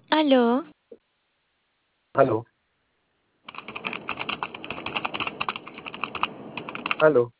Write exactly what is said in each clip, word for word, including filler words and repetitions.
Aló, Aló, aló,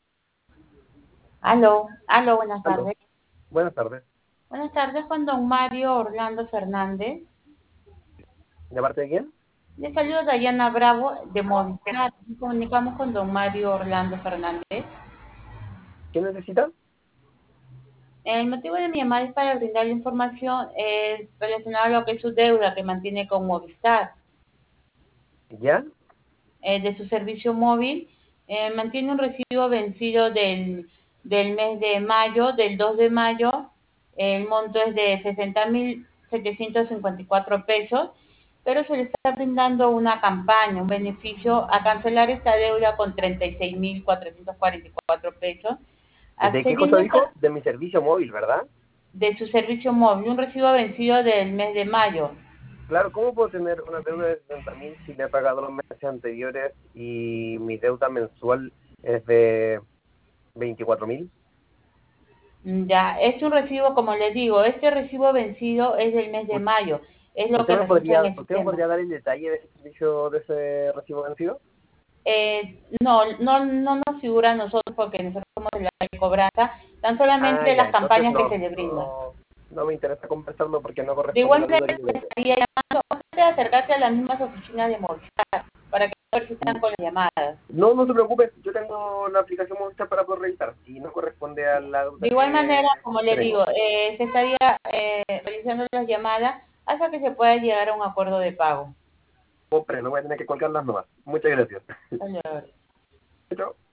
Aló, aló, buenas aló. tardes. Buenas tardes. Buenas tardes con don Mario Orlando Fernández. ¿De parte de quién? Le saludo Dayana Bravo de Movistar. Nos comunicamos con don Mario Orlando Fernández. ¿Quién necesita? El motivo de mi llamada es para brindarle información eh, relacionada a lo que es su deuda que mantiene con Movistar. ¿Ya? Eh, de su servicio móvil, eh, mantiene un recibo vencido del, del mes de mayo, del dos de mayo. El monto es de sesenta mil setecientos cincuenta y cuatro pesos, pero se le está brindando una campaña, un beneficio a cancelar esta deuda con treinta y seis mil cuatrocientos cuarenta y cuatro pesos, ¿De qué cosa accediendo dijo? De mi servicio móvil, ¿verdad? de su servicio móvil, un recibo vencido del mes de mayo. Claro, ¿cómo puedo tener una deuda de setenta mil si le he pagado los meses anteriores y mi deuda mensual es de veinticuatro mil? Ya, es un recibo, como les digo, este recibo vencido es del mes de U- mayo, es lo ¿Usted que me registra en podría, el usted me sistema. podría dar el detalle de ese servicio, de ese recibo vencido? Eh, no, no, no nos figura a nosotros porque nosotros somos el área de cobranza, tan Ah, solamente ya, las entonces campañas que se no, le brindan. no, no me interesa conversarlo porque no De corresponde a igual la manera, deuda que yo tengo. estaría llamando antes de acercarse a las mismas oficinas de Movistar para que no persistan con las llamadas. No, no se preocupe, yo tengo la aplicación Movistar para poder revisar y no corresponde a la De deuda igual manera, que, como que le tengo. digo, eh, se estaría eh, realizando las llamadas hasta que se pueda llegar a un acuerdo de pago. Compre, no voy a tener que colgar las nuevas. Muchas gracias. Hasta luego. Chao.